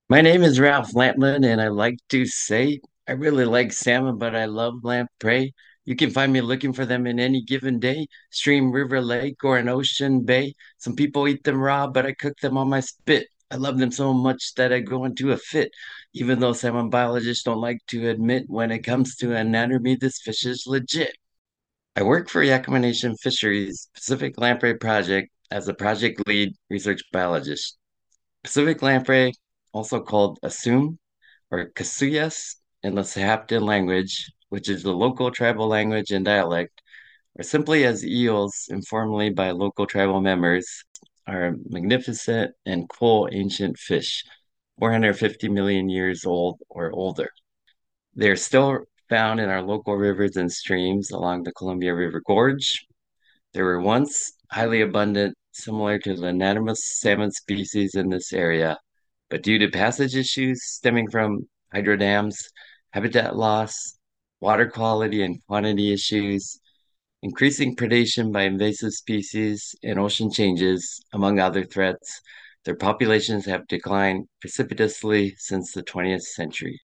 My name is Ralph Lampman, and I like to say I really like salmon, but I love lamprey. You can find me looking for them in any given day, stream, river, lake, or an ocean bay. Some people eat them raw, but I cook them on my spit. I love them so much that I go into a fit, even though salmon biologists don't like to admit when it comes to anatomy, this fish is legit. I work for Yakima Nation Fisheries Pacific Lamprey Project as a project lead research biologist. Pacific lamprey, also called assume or kasuyas in the Sahaptin language, which is the local tribal language and dialect, or simply as eels informally by local tribal members, are a magnificent and cool ancient fish, 450 million years old or older. They are still found in our local rivers and streams along the Columbia River Gorge. They were once highly abundant, similar to the anadromous salmon species in this area, but due to passage issues stemming from hydro dams, habitat loss, water quality and quantity issues, increasing predation by invasive species, and ocean changes, among other threats, their populations have declined precipitously since the 20th century.